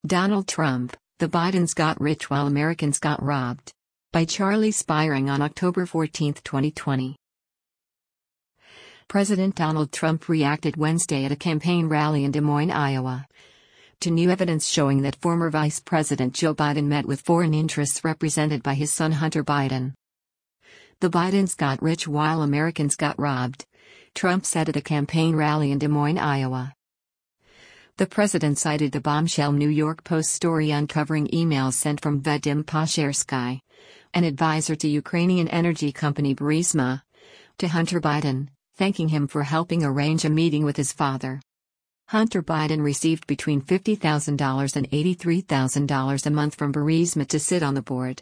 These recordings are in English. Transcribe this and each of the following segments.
Donald Trump, The Bidens Got Rich While Americans Got Robbed. By Charlie Spiring on October 14, 2020. President Donald Trump reacted Wednesday at a campaign rally in Des Moines, Iowa, to new evidence showing that former Vice President Joe Biden met with foreign interests represented by his son Hunter Biden. The Bidens got rich while Americans got robbed, Trump said at a campaign rally in Des Moines, Iowa. The president cited the bombshell New York Post story uncovering emails sent from Vadim Pashersky, an advisor to Ukrainian energy company Burisma, to Hunter Biden, thanking him for helping arrange a meeting with his father. Hunter Biden received between $50,000 and $83,000 a month from Burisma to sit on the board.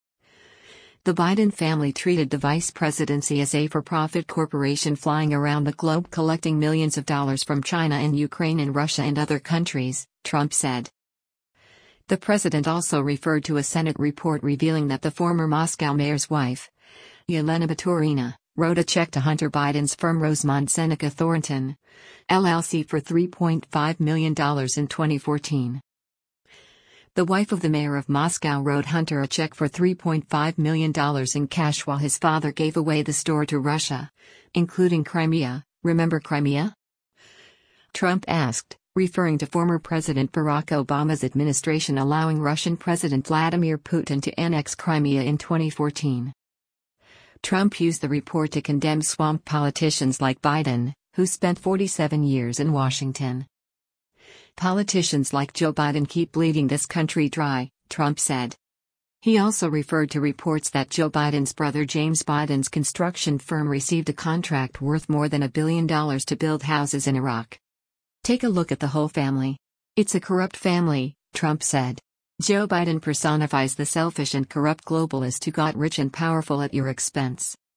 The Biden family treated the vice presidency as a for-profit corporation flying around the globe collecting millions of dollars from China and Ukraine and Russia and other countries, Trump said. The president also referred to a Senate report revealing that the former Moscow mayor's wife, Yelena Baturina, wrote a check to Hunter Biden's firm Rosemont Seneca Thornton, LLC for $3.5 million in 2014. The wife of the mayor of Moscow wrote Hunter a check for $3.5 million in cash while his father gave away the store to Russia, including Crimea. Remember Crimea? Trump asked, referring to former President Barack Obama's administration allowing Russian President Vladimir Putin to annex Crimea in 2014. Trump used the report to condemn swamp politicians like Biden, who spent 47 years in Washington. Politicians like Joe Biden keep bleeding this country dry, Trump said. He also referred to reports that Joe Biden's brother James Biden's construction firm received a contract worth more than $1 billion to build houses in Iraq. Take a look at the whole family. It's a corrupt family, Trump said. Joe Biden personifies the selfish and corrupt globalist who got rich and powerful at your expense.